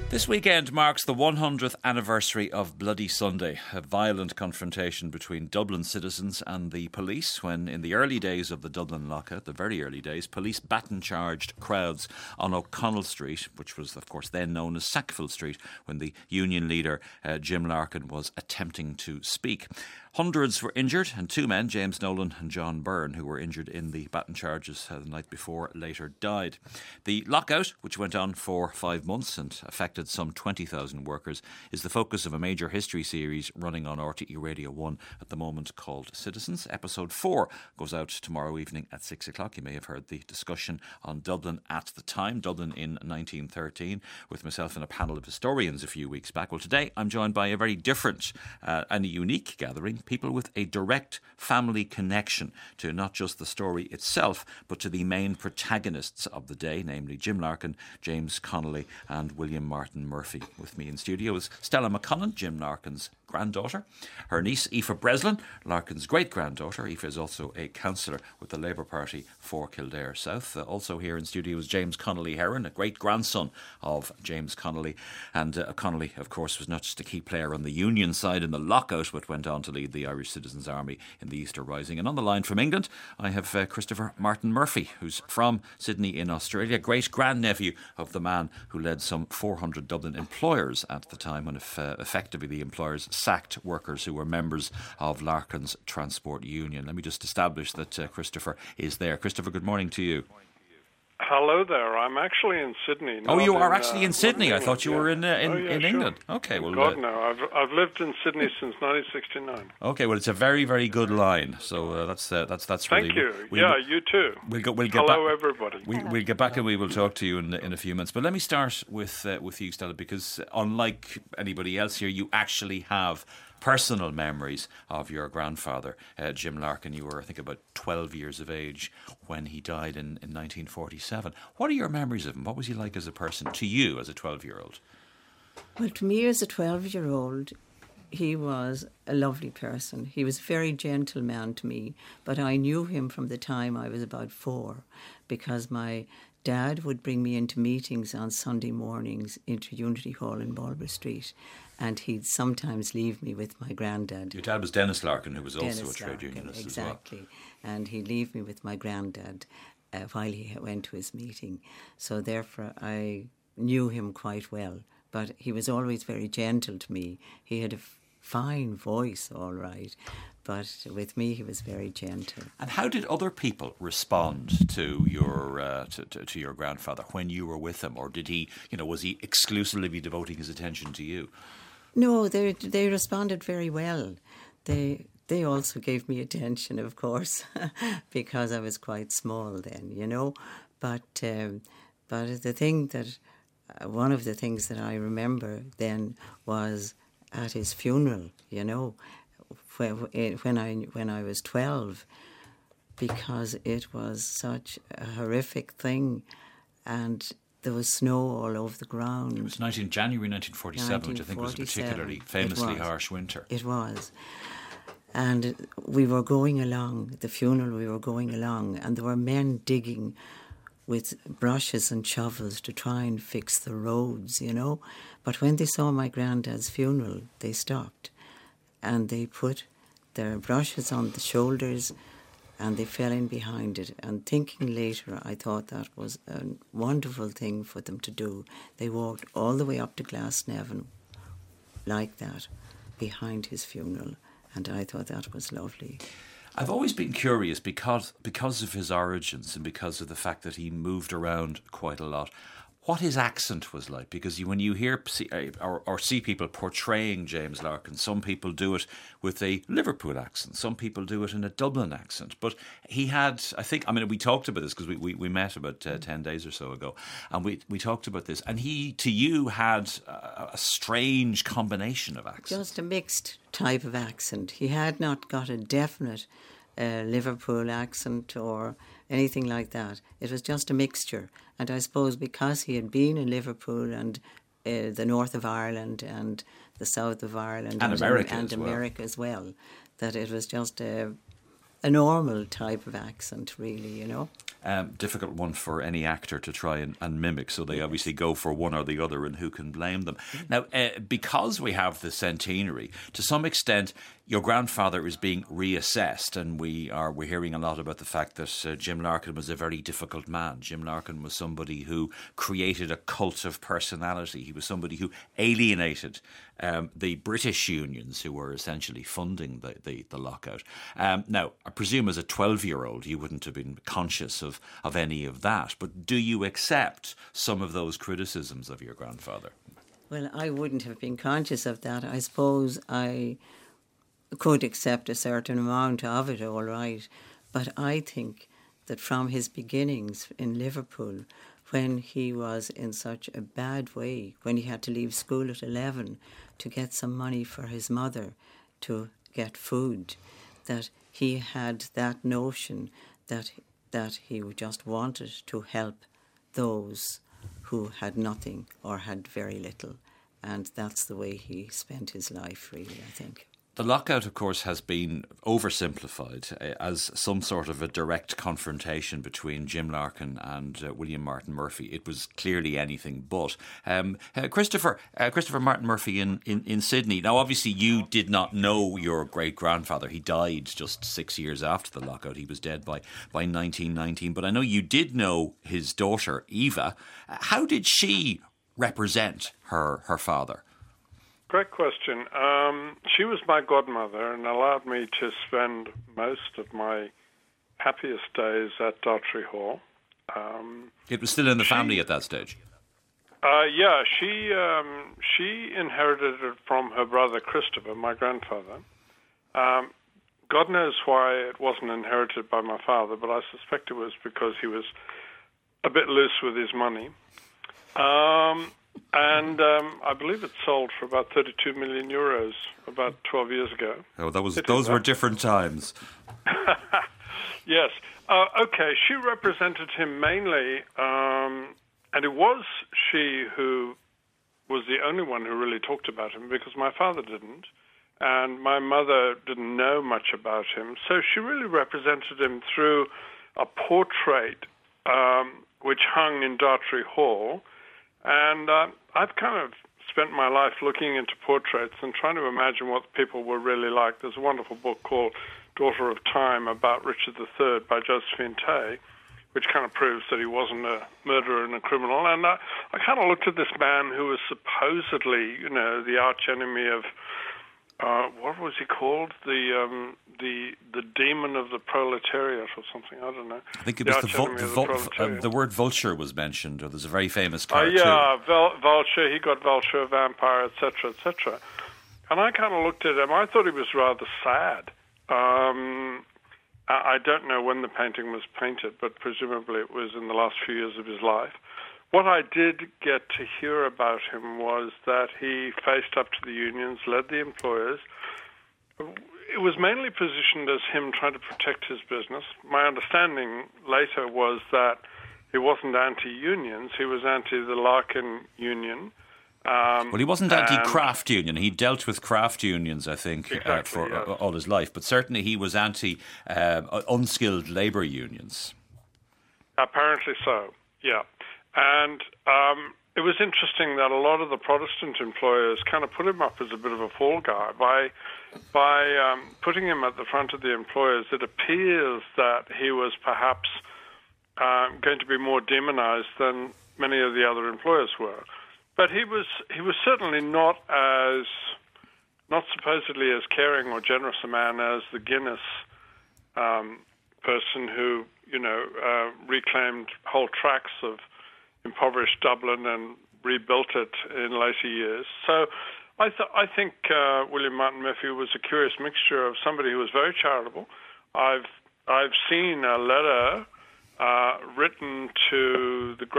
This weekend marks the 100th anniversary of Bloody Sunday, a violent confrontation between Dublin citizens and the police when, in the early days of the Dublin lockout, the very early days, police baton-charged crowds on O'Connell Street, which was, of course, then known as Sackville Street, when the union leader, Jim Larkin, was attempting to speak. Hundreds were injured, and two men, James Nolan and John Byrne, who were injured in the baton charges the night before, later died. The lockout, which went on for 5 months and affected some 20,000 workers, is the focus of a major history series running on RTE Radio 1 at the moment called Citizens. Episode 4 goes out tomorrow evening at 6 o'clock. You may have heard the discussion on Dublin at the time, Dublin in 1913, with myself and a panel of historians a few weeks back. Well, today I'm joined by a very different and a unique gathering. People with a direct family connection to not just the story itself, but to the main protagonists of the day, namely Jim Larkin, James Connolly and William Martin Murphy. With me in studio is Stella McConnell, Jim Larkin's granddaughter, her niece Aoife Breslin, Larkin's great-granddaughter. Aoife is also a councillor with the Labour Party for Kildare South. Also here in studio is James Connolly Heron, a great-grandson of James Connolly. And Connolly, of course, was not just a key player on the Union side in the lockout, but went on to lead the Irish Citizens' Army in the Easter Rising. And on the line from England, I have Christopher Martin Murphy, who's from Sydney in Australia, great-grandnephew of the man who led some 400 Dublin employers at the time when effectively the employers sacked workers who were members of Larkin's Transport Union. Let me just establish that Christopher is there. Christopher, good morning to you. Hello there. I'm actually in Sydney. Oh, you are actually in Sydney. England, I thought you were in England. Sure. Okay, well, God, no. I've lived in Sydney since 1969. Okay, well, it's a very, very good line. So that's really. Thank you. You too. We'll get Hello, back. everybody. We'll get back and we will talk to you in a few minutes. But let me start with you, Stella, because unlike anybody else here, you actually have personal memories of your grandfather, Jim Larkin. You were, I think, about 12 years of age when he died in 1947. What are your memories of him? What was he like as a person to you as a 12-year-old? Well, to me as a 12-year-old, he was a lovely person. He was a very gentle man to me, but I knew him from the time I was about 4 because my dad would bring me into meetings on Sunday mornings into Unity Hall in Balber Street, and he'd sometimes leave me with my granddad. Your dad was Dennis Larkin, who was also Dennis a trade unionist exactly. as well. And he'd leave me with my granddad while he went to his meeting. So therefore I knew him quite well. But he was always very gentle to me. He had a fine voice, all right, but with me he was very gentle. And how did other people respond to your to your grandfather when you were with him, or did he, was he exclusively devoting his attention to you? No, they responded very well. They also gave me attention, of course, because I was quite small then, But the thing that one of the things that I remember then was at his funeral, when I was 12, because it was such a horrific thing, and there was snow all over the ground. It was January 1947, which I think was a particularly famously harsh winter. It was. And we were going along, the funeral we were going along, and there were men digging with brushes and shovels to try and fix the roads, But when they saw my granddad's funeral, they stopped and they put their brushes on the shoulders and they fell in behind it. And thinking later, I thought that was a wonderful thing for them to do. They walked all the way up to Glasnevin like that behind his funeral, and I thought that was lovely. I've always been curious because of his origins and because of the fact that he moved around quite a lot, what his accent was like. Because when you hear or see people portraying James Larkin, some people do it with a Liverpool accent, some people do it in a Dublin accent. But he had, we talked about this because we met about 10 days or so ago, and we talked about this. And he, to you, had a strange combination of accents. Just a mixed type of accent. He had not got a definite Liverpool accent or anything like that. It was just a mixture. And I suppose because he had been in Liverpool and the north of Ireland and the south of Ireland and America as well, that it was just a a normal type of accent, really, you know. Difficult one for any actor to try and mimic, so they obviously go for one or the other, and who can blame them? Now, because we have the centenary, to some extent, your grandfather is being reassessed, and we're hearing a lot about the fact that Jim Larkin was a very difficult man. Jim Larkin was somebody who created a cult of personality. He was somebody who alienated the British unions who were essentially funding the lockout. Now, I presume as a 12-year-old you wouldn't have been conscious of any of that, but do you accept some of those criticisms of your grandfather? Well, I wouldn't have been conscious of that. I suppose I could accept a certain amount of it, all right. But I think that from his beginnings in Liverpool, when he was in such a bad way, when he had to leave school at 11 to get some money for his mother to get food, that he had that notion that he just wanted to help those who had nothing or had very little. And that's the way he spent his life, really, I think. The lockout, of course, has been oversimplified as some sort of a direct confrontation between Jim Larkin and William Martin Murphy. It was clearly anything but. Christopher Martin Murphy in Sydney. Now, obviously, you did not know your great-grandfather. He died just 6 years after the lockout. He was dead by 1919. But I know you did know his daughter, Eva. How did she represent her father? Great question. She was my godmother and allowed me to spend most of my happiest days at Dartry Hall. It was still in the family at that stage? Yeah, she inherited it from her brother Christopher, my grandfather. God knows why it wasn't inherited by my father, but I suspect it was because he was a bit loose with his money. And I believe it sold for about 32 million euros about 12 years ago. Oh, those were different times. Yes. Okay, she represented him mainly, and it was she who was the only one who really talked about him, because my father didn't, and my mother didn't know much about him. So she really represented him through a portrait which hung in Dartry Hall. And I've kind of spent my life looking into portraits and trying to imagine what people were really like. There's a wonderful book called Daughter of Time about Richard III by Josephine Tay, which kind of proves that he wasn't a murderer and a criminal. And I kind of looked at this man who was supposedly, the arch enemy of, what was he called? The demon of the proletariat or something. I don't know. I think it was the word vulture was mentioned, or there's a very famous cartoon. Vulture. He got vulture, vampire, etc., etc. And I kind of looked at him. I thought he was rather sad. I don't know when the painting was painted, but presumably it was in the last few years of his life. What I did get to hear about him was that he faced up to the unions, led the employers. It was mainly positioned as him trying to protect his business. My understanding later was that he wasn't anti-unions, he was anti the Larkin union. Well, he wasn't anti-craft union. He dealt with craft unions, I think, all his life. But certainly he was anti-unskilled labour unions. Apparently so, yeah. And it was interesting that a lot of the Protestant employers kind of put him up as a bit of a fall guy. By putting him at the front of the employers, it appears that he was perhaps going to be more demonized than many of the other employers were. But he was certainly not supposedly as caring or generous a man as the Guinness person who, reclaimed whole tracts of impoverished Dublin and rebuilt it in later years. So I think William Martin Murphy was a curious mixture of somebody who was very charitable. I've seen a letter written to the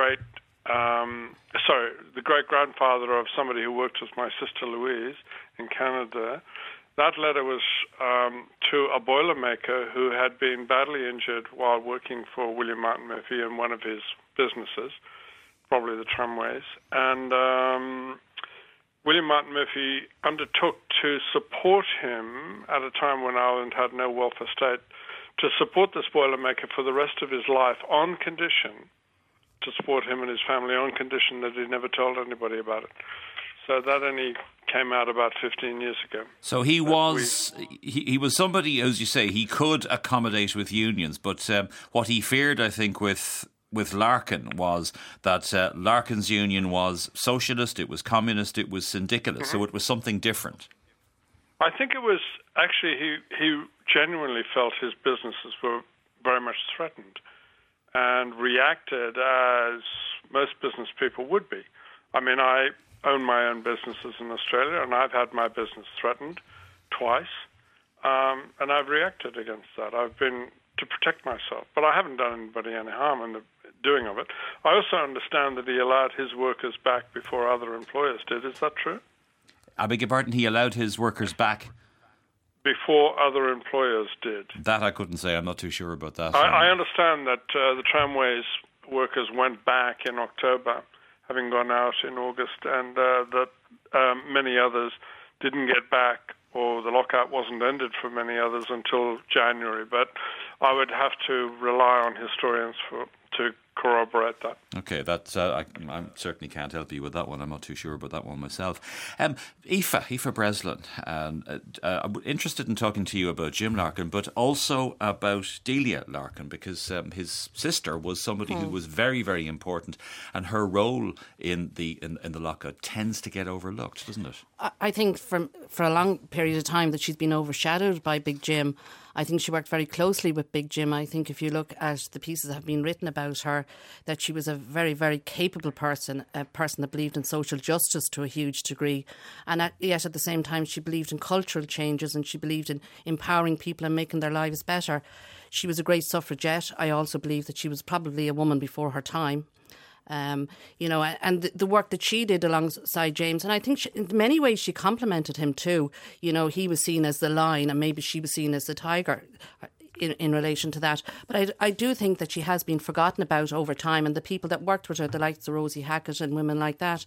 great-grandfather of somebody who worked with my sister Louise in Canada. That letter was to a boilermaker who had been badly injured while working for William Martin Murphy in one of his businesses, probably the tramways. And William Martin Murphy undertook to support him at a time when Ireland had no welfare state to support this Boilermaker for the rest of his life on condition, to support him and his family on condition that he never told anybody about it. So that only came out about 15 years ago. So he was somebody, as you say, he could accommodate with unions, but what he feared, I think, with Larkin was that Larkin's union was socialist, it was communist, it was syndicalist, so it was something different. I think it was actually he genuinely felt his businesses were very much threatened and reacted as most business people would be. I mean, I own my own businesses in Australia, and I've had my business threatened twice, and I've reacted against that. I've been to protect myself, but I haven't done anybody any harm in the doing of it. I also understand that he allowed his workers back before other employers did. Is that true? I beg your pardon, he allowed his workers back? Before other employers did. That I couldn't say. I'm not too sure about that. I understand that the tramways workers went back in October, having gone out in August, and that many others didn't get back, or the lockout wasn't ended for many others until January. But I would have to rely on historians to corroborate that. Okay, that's I certainly can't help you with that one. I'm not too sure about that one myself. Aoife Breslin, I'm interested in talking to you about Jim Larkin, but also about Delia Larkin, because his sister was somebody who was very, very important, and her role in the lockout tends to get overlooked, doesn't it? I think for a long period of time that she's been overshadowed by Big Jim. I think she worked very closely with Big Jim. I think if you look at the pieces that have been written about her, that she was a very, very capable person, a person that believed in social justice to a huge degree. And yet at the same time, she believed in cultural changes, and she believed in empowering people and making their lives better. She was a great suffragette. I also believe that she was probably a woman before her time. And the work that she did alongside James, and I think in many ways she complimented him too. You know, he was seen as the lion and maybe she was seen as the tiger in relation to that. But I do think that she has been forgotten about over time, and the people that worked with her, the likes of Rosie Hackett and women like that,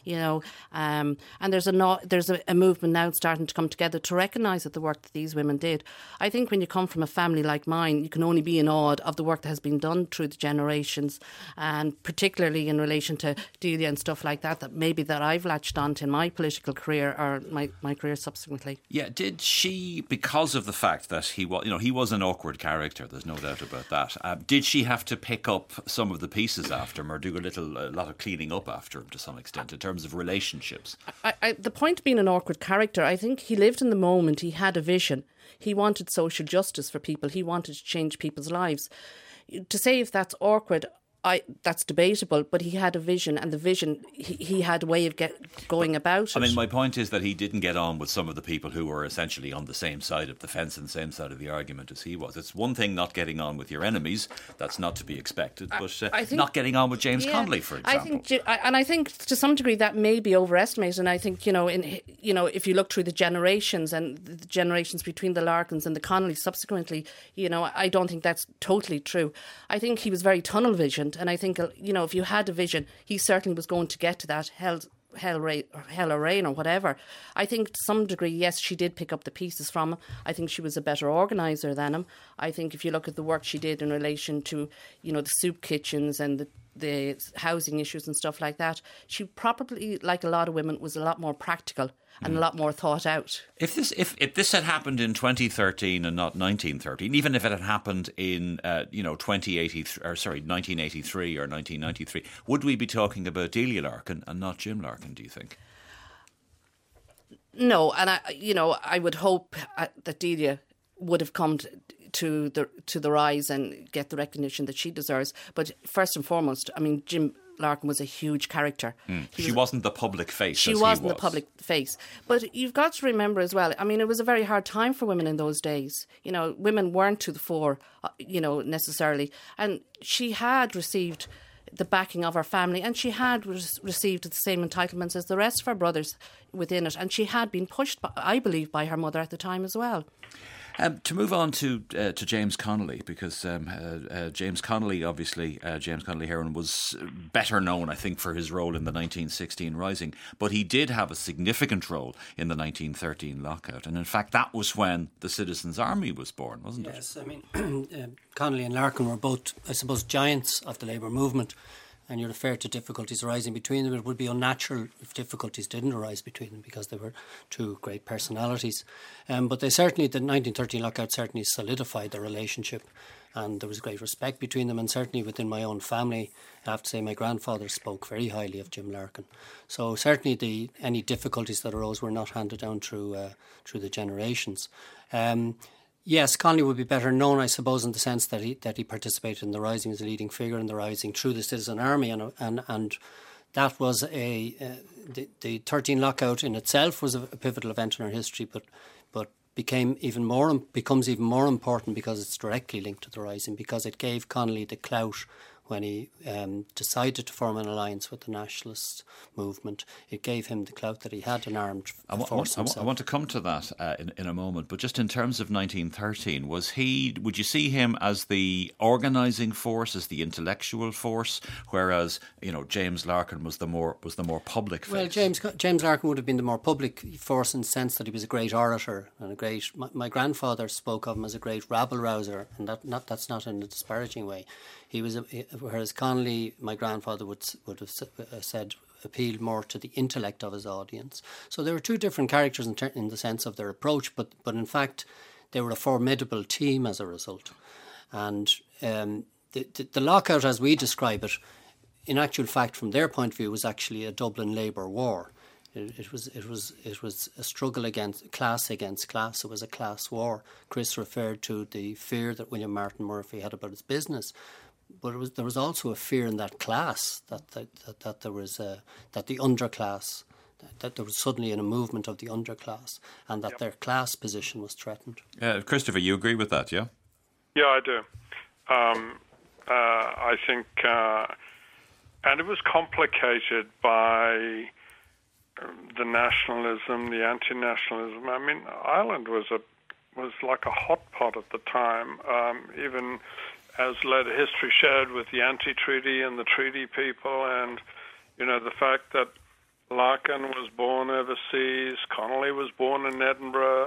and there's a movement now starting to come together to recognise that the work that these women did. I think when you come from a family like mine, you can only be in awe of the work that has been done through the generations, and particularly in relation to Delia and stuff like that maybe that I've latched onto in my political career or my career subsequently. Yeah, did she, because of the fact that he was an awkward character, there's no doubt about that. Did she have to pick up some of the pieces after him, or do a lot of cleaning up after him to some extent in terms of relationships? The point of being an awkward character, I think he lived in the moment. He had a vision. He wanted social justice for people. He wanted to change people's lives. To say if that's awkward, that's debatable, but he had a vision, and the vision, he had a way of going about it. I mean, my point is that he didn't get on with some of the people who were essentially on the same side of the fence and the same side of the argument as he was. It's one thing not getting on with your enemies, that's not to be expected, but not getting on with James Connolly, for example. I think to some degree that may be overestimated, and I think, if you look through the generations and the generations between the Larkins and the Connollys subsequently, I don't think that's totally true. I think he was very tunnel visioned. And I think, if you had a vision, he certainly was going to get to that hell or rain or whatever. I think to some degree, yes, she did pick up the pieces from him. I think she was a better organiser than him. I think if you look at the work she did in relation to, the soup kitchens and the housing issues and stuff like that, she probably, like a lot of women, was a lot more practical and a lot more thought out. If this had happened in 2013 and not 1913, even if it had happened in 1983 or 1993, would we be talking about Delia Larkin and not Jim Larkin, do you think? No, and I would hope that Delia would have come to the rise and get the recognition that she deserves. But first and foremost, I mean, Jim Larkin was a huge character. She wasn't the public face. She wasn't the public face. But you've got to remember as well, I mean, it was a very hard time for women in those days. Women weren't to the fore, necessarily. And she had received the backing of her family, and she had received the same entitlements as the rest of her brothers within it. And she had been pushed, I believe, by her mother at the time as well. To move on to James Connolly, because James Connolly, obviously, James Connolly Heron was better known, I think, for his role in the 1916 Rising, but he did have a significant role in the 1913 lockout, and in fact that was when the Citizens' Army was born, wasn't it? Yes, I mean, Connolly and Larkin were both, I suppose, giants of the labour movement, and you refer to difficulties arising between them. It would be unnatural if difficulties didn't arise between them, because they were two great personalities. But they certainly, the 1913 lockout certainly solidified their relationship, and there was great respect between them. And certainly within my own family, I have to say my grandfather spoke very highly of Jim Larkin. So certainly any difficulties that arose were not handed down through the generations. Yes, Connolly would be better known, I suppose, in the sense that he participated in the Rising as a leading figure in the Rising through the Citizen Army, and that was the 13 lockout in itself was a pivotal event in our history, but becomes even more important because it's directly linked to the Rising, because it gave Connolly the clout when he decided to form an alliance with the nationalist movement. It gave him the clout that he had an armed force himself. I want to come to that in a moment, but just in terms of 1913, would you see him as the organising force, as the intellectual force, whereas James Larkin was the more public face? Well, James Larkin would have been the more public force in the sense that he was a great orator and my grandfather spoke of him as a great rabble rouser, and that's not in a disparaging way. He was, whereas Connolly, my grandfather would have said, appealed more to the intellect of his audience. So there were two different characters in the sense of their approach, but in fact they were a formidable team as a result. And the lockout, as we describe it, in actual fact, from their point of view, was actually a Dublin labour war. It was a struggle against class. It was a class war. Chris referred to the fear that William Martin Murphy had about his business. But there was also a fear in that class that there was that the underclass, that there was suddenly a movement of the underclass, and that their class position was threatened. Christopher, you agree with that, yeah? Yeah, I do. I think, and it was complicated by the nationalism, the anti-nationalism. I mean, Ireland was like a hot pot at the time, even as later history showed with the anti-treaty and the treaty people, and the fact that Larkin was born overseas, Connolly was born in Edinburgh,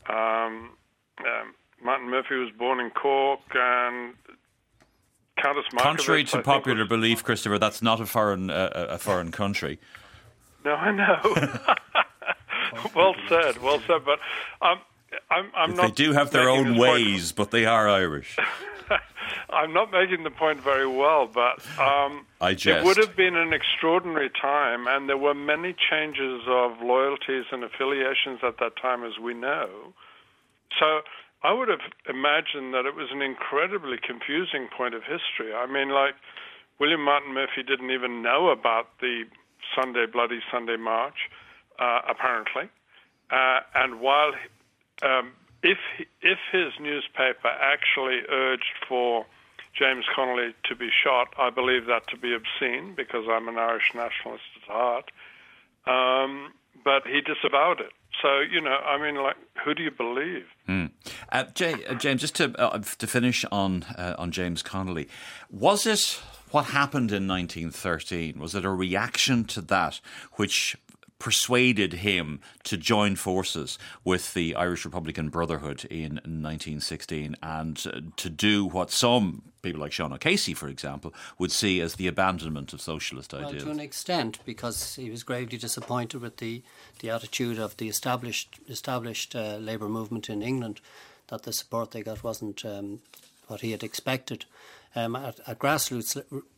Martin Murphy was born in Cork, and Countess Markievicz. Contrary to popular belief, Christopher, that's not a foreign country. No, I know. Well said. But I'm not. They do have their own ways, but they are Irish. I'm not making the point very well, but it would have been an extraordinary time, and there were many changes of loyalties and affiliations at that time, as we know. So I would have imagined that it was an incredibly confusing point of history. I mean, like, William Martin Murphy didn't even know about the Bloody Sunday March, apparently. And while if his newspaper actually urged for James Connolly to be shot, I believe that to be obscene, because I'm an Irish nationalist at heart. But he disavowed it. So, I mean, like, who do you believe? James, just to finish on James Connolly, was it what happened in 1913? Was it a reaction to that which persuaded him to join forces with the Irish Republican Brotherhood in 1916 and to do what some people like Sean O'Casey, for example, would see as the abandonment of socialist ideals? Well, to an extent, because he was gravely disappointed with the attitude of the established labour movement in England, that the support they got wasn't what he had expected. At grassroots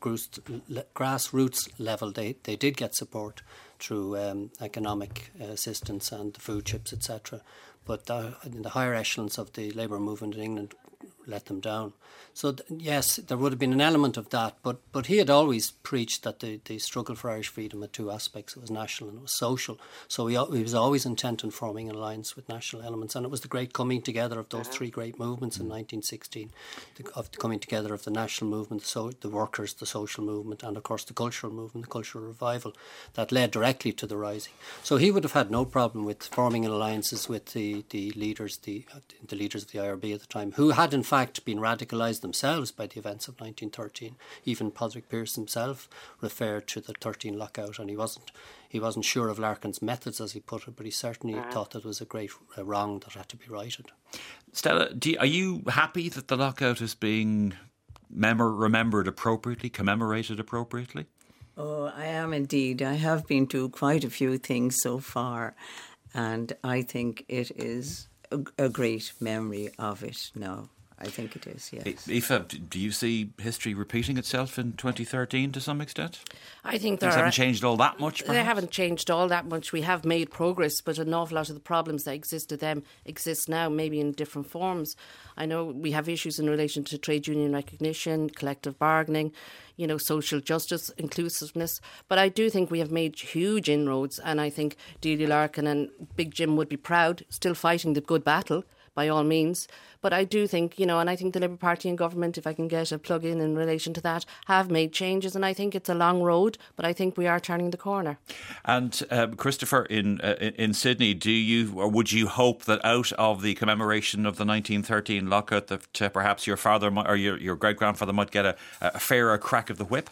level, they did get support through economic assistance and the food chips, etc. But in the higher echelons of the labour movement in England, let them down. So yes, there would have been an element of that, but he had always preached that the struggle for Irish freedom had two aspects. It was national and it was social. So he was always intent on forming an alliance with national elements, and it was the great coming together of those three great movements in 1916, of the coming together of the national movement, so the workers, the social movement, and of course the cultural movement, the cultural revival, that led directly to the Rising. So he would have had no problem with forming alliances with the leaders of the IRB at the time, who had in fact been radicalised themselves by the events of 1913. Even Padraig Pearse himself referred to the 13 lockout, and he wasn't sure of Larkin's methods, as he put it, but he certainly thought that it was a great wrong that had to be righted. Stella, are you happy that the lockout is being remembered appropriately, commemorated appropriately? Oh, I am indeed. I have been to quite a few things so far, and I think it is a great memory of it now. I think it is, yes. Aoife, do you see history repeating itself in 2013 to some extent? I think things haven't changed all that much, perhaps? They haven't changed all that much. We have made progress, but an awful lot of the problems that existed then exist now, maybe in different forms. I know we have issues in relation to trade union recognition, collective bargaining, social justice, inclusiveness. But I do think we have made huge inroads, and I think Delia Larkin and Big Jim would be proud, still fighting the good battle, by all means. But I do think, and I think the Labour Party and government, if I can get a plug in relation to that, have made changes, and I think it's a long road, but I think we are turning the corner. And Christopher, in Sydney, would you hope that out of the commemoration of the 1913 lockout that perhaps your father or your great-grandfather might get a fairer crack of the whip?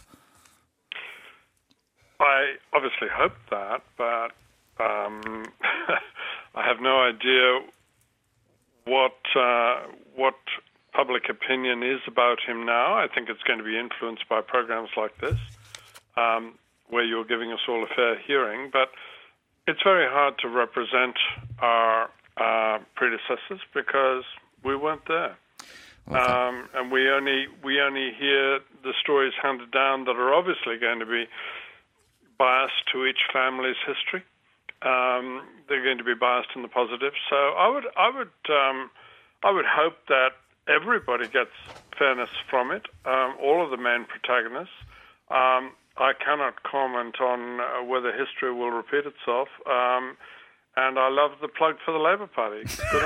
I obviously hope that, but I have no idea what public opinion is about him now. I think it's going to be influenced by programs like this, where you're giving us all a fair hearing. But it's very hard to represent our predecessors because we weren't there. Okay. And we only hear the stories handed down that are obviously going to be biased to each family's history. They're going to be biased in the positive. So I would hope that everybody gets fairness from it. All of the main protagonists. I cannot comment on whether history will repeat itself. And I love the plug for the Labour Party. Good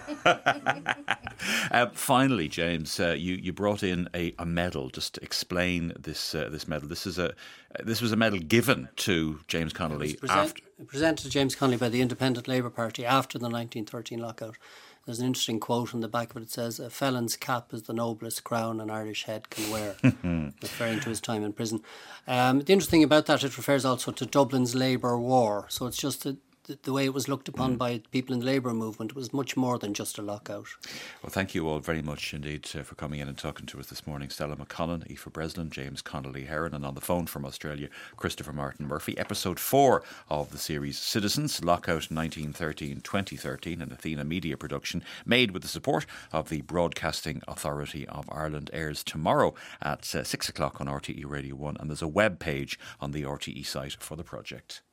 on you. Finally, James, you brought in a medal. Just to explain this medal. This was a medal given to James Connolly presented to James Connolly by the Independent Labour Party after the 1913 lockout. There's an interesting quote on the back of it. It says, "A felon's cap is the noblest crown an Irish head can wear," referring to his time in prison. The interesting thing about that, it refers also to Dublin's Labour War. So it's just the way it was looked upon by people in the Labour movement was much more than just a lockout. Well, thank you all very much indeed for coming in and talking to us this morning. Stella McConnell, Aoife Breslin, James Connolly Heron, and on the phone from Australia, Christopher Martin Murphy. Episode 4 of the series Citizens, Lockout 1913-2013, an Athena Media production made with the support of the Broadcasting Authority of Ireland, airs tomorrow at 6 o'clock on RTE Radio 1, and there's a web page on the RTE site for the project.